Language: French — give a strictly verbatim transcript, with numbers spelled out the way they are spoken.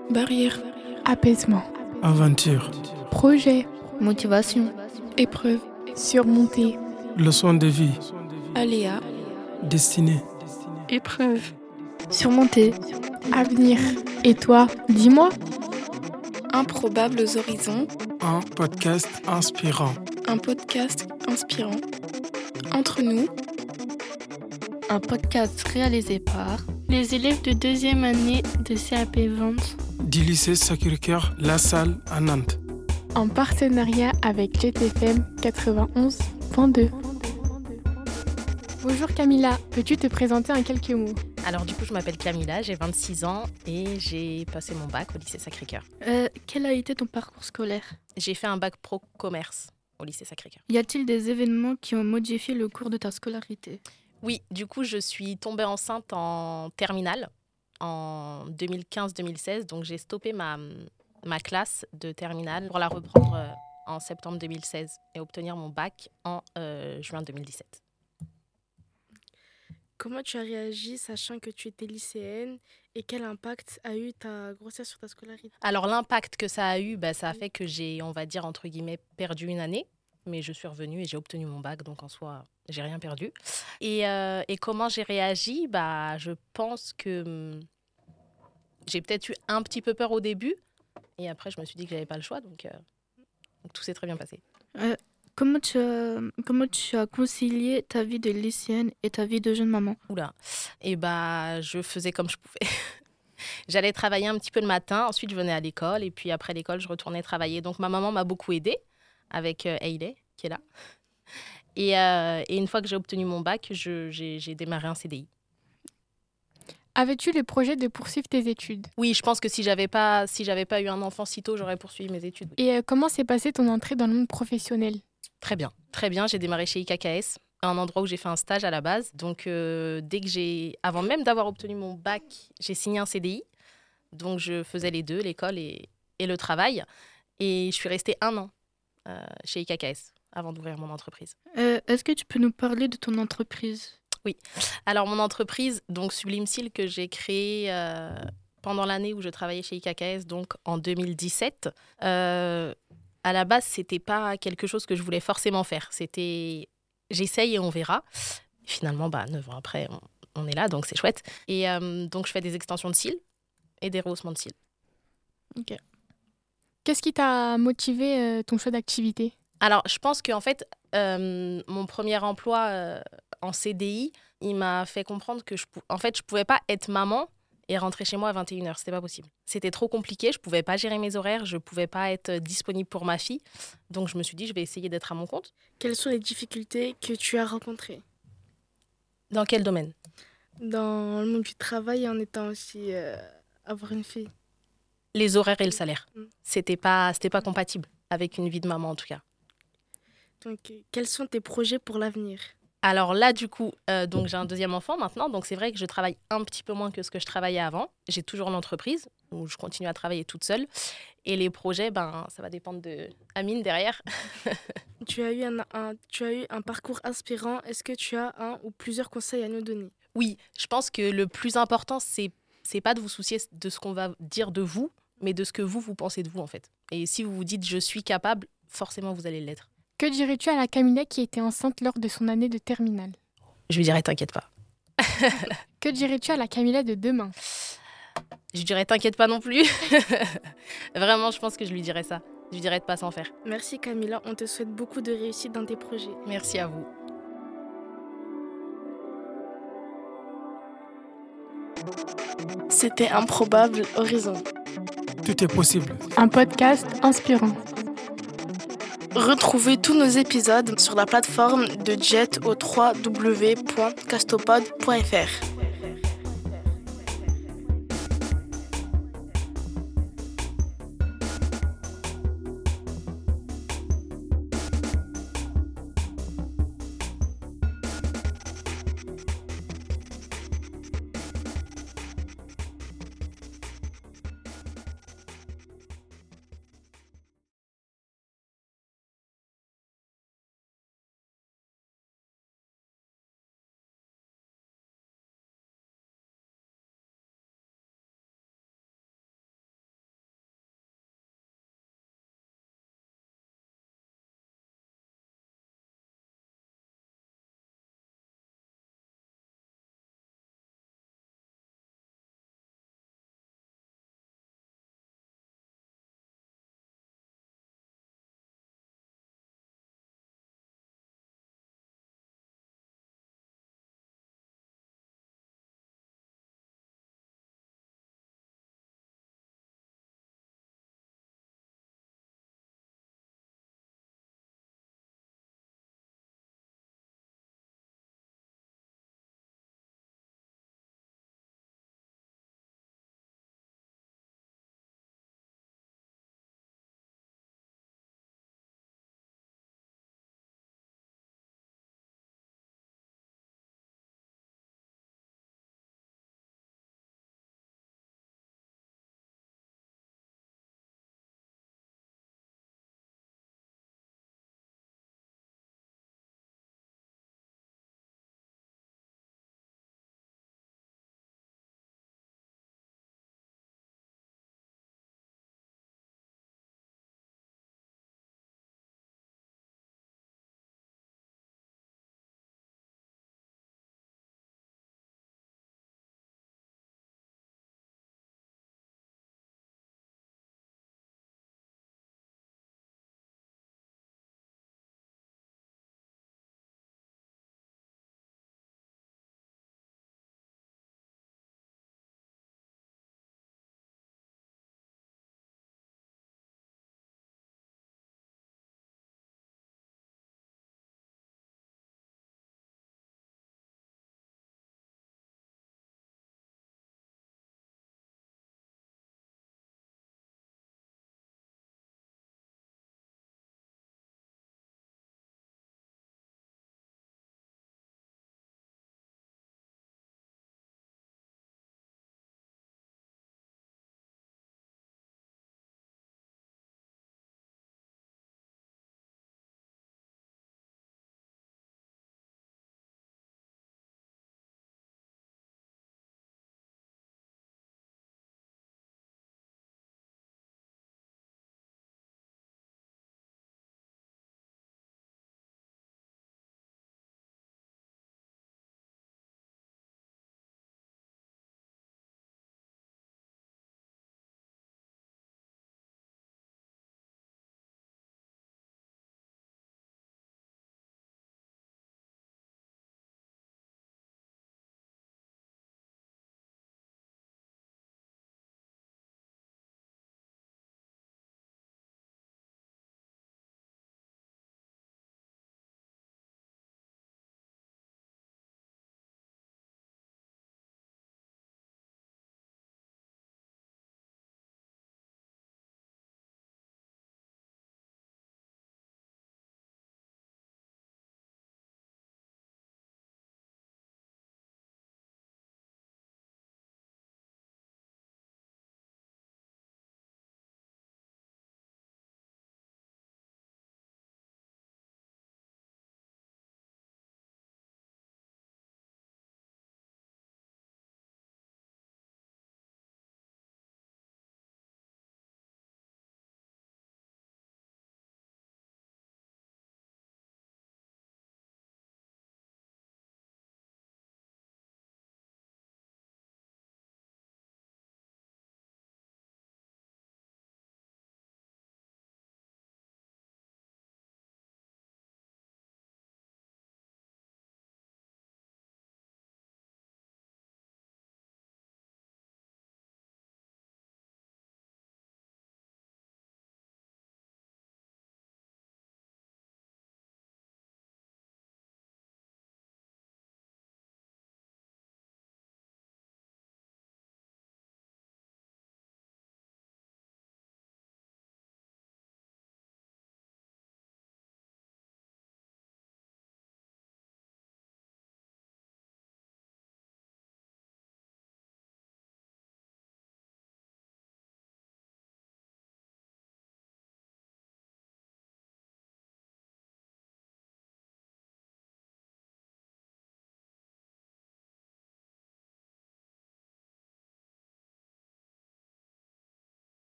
Barrière. Apaisement. Aventure. Projet. Motivation. Épreuve. Surmonter. Leçon de vie. Aléa. Destinée. Épreuve. Surmonter. Avenir. Et toi, dis-moi. Improbables horizons. Un podcast inspirant. Un podcast inspirant. Entre nous. Un podcast réalisé par les élèves de deuxième année de C A P Vente du lycée Sacré-Cœur La Salle à Nantes. En partenariat avec Jet F M quatre-vingt-onze virgule deux. Bonjour Camilla, peux-tu te présenter en quelques mots ? Alors du coup, je m'appelle Camilla, j'ai vingt-six ans et j'ai passé mon bac au lycée Sacré-Cœur. Euh, quel a été ton parcours scolaire ? J'ai fait un bac pro commerce au lycée Sacré-Cœur. Y a-t-il des événements qui ont modifié le cours de ta scolarité ? Oui, du coup, je suis tombée enceinte en terminale en deux mille quinze deux mille seize. Donc, j'ai stoppé ma, ma classe de terminale pour la reprendre euh, en septembre deux mille seize et obtenir mon bac en euh, juin deux mille dix-sept. Comment tu as réagi sachant que tu étais lycéenne et quel impact a eu ta grossesse sur ta scolarité ? Alors, l'impact que ça a eu, bah, ça a fait que j'ai, on va dire, entre guillemets, perdu une année. Mais je suis revenue et j'ai obtenu mon bac, donc en soi, j'ai rien perdu. Et, euh, et comment j'ai réagi ? Bah, je pense que hum, j'ai peut-être eu un petit peu peur au début. Et après, je me suis dit que je n'avais pas le choix, donc, euh, donc tout s'est très bien passé. Euh, comment, tu as, comment tu as concilié ta vie de lycéenne et ta vie de jeune maman ? Oula. Et bah, je faisais comme je pouvais. J'allais travailler un petit peu le matin, ensuite je venais à l'école, et puis après l'école, je retournais travailler. Donc ma maman m'a beaucoup aidée. Avec euh, Hayley, qui est là. Et, euh, et une fois que j'ai obtenu mon bac, je, j'ai, j'ai démarré un C D I. Avais-tu le projet de poursuivre tes études ? Oui, je pense que si j'avais pas, si j'avais pas eu un enfant si tôt, j'aurais poursuivi mes études. Oui. Et euh, comment s'est passée ton entrée dans le monde professionnel ? Très bien, très bien. J'ai démarré chez I K K S, un endroit où j'ai fait un stage à la base. Donc, euh, dès que j'ai, avant même d'avoir obtenu mon bac, j'ai signé un C D I. Donc, je faisais les deux, l'école et, et le travail. Et je suis restée un an. Euh, chez I K K S avant d'ouvrir mon entreprise. Euh, est-ce que tu peux nous parler de ton entreprise ? Oui. Alors, mon entreprise, donc Sublime Cils, que j'ai créée euh, pendant l'année où je travaillais chez I K K S, donc en deux mille dix-sept, euh, à la base, c'était pas quelque chose que je voulais forcément faire. C'était j'essaye et on verra. Finalement, bah, neuf ans après, on, on est là, donc c'est chouette. Et euh, donc, je fais des extensions de cils et des rehaussements de cils. Ok. Qu'est-ce qui t'a motivé euh, ton choix d'activité ? Alors, je pense qu'en fait, euh, mon premier emploi euh, en C D I, il m'a fait comprendre que je pou- en fait, je ne pouvais pas être maman et rentrer chez moi à vingt et une heures. Ce n'était pas possible. C'était trop compliqué. Je ne pouvais pas gérer mes horaires. Je ne pouvais pas être disponible pour ma fille. Donc, je me suis dit, je vais essayer d'être à mon compte. Quelles sont les difficultés que tu as rencontrées ? Dans quel domaine ? Dans le monde du travail et en étant aussi euh, avoir une fille. Les horaires et le salaire. Mm. C'était pas, c'était pas compatible avec une vie de maman, en tout cas. Donc, quels sont tes projets pour l'avenir ? Alors là, du coup, euh, donc j'ai un deuxième enfant maintenant. Donc, c'est vrai que je travaille un petit peu moins que ce que je travaillais avant. J'ai toujours l'entreprise où je continue à travailler toute seule. Et les projets, ben, ça va dépendre de Amine derrière. tu, as eu un, un, tu as eu un parcours inspirant. Est-ce que tu as un ou plusieurs conseils à nous donner ? Oui, je pense que le plus important, c'est, c'est pas de vous soucier de ce qu'on va dire de vous, mais de ce que vous, vous pensez de vous, en fait. Et si vous vous dites « je suis capable », forcément, vous allez l'être. Que dirais-tu à la Camilla qui était enceinte lors de son année de terminale ? Je lui dirais « t'inquiète pas ». Que dirais-tu à la Camilla de demain ? Je lui dirais « t'inquiète pas non plus ». Vraiment, je pense que je lui dirais ça. Je lui dirais de pas s'en faire. Merci Camilla, on te souhaite beaucoup de réussite dans tes projets. Merci à vous. C'était Improbable Horizon. Tout est possible. Un podcast inspirant. Retrouvez tous nos épisodes sur la plateforme de Jet au w w w point castopod point f r.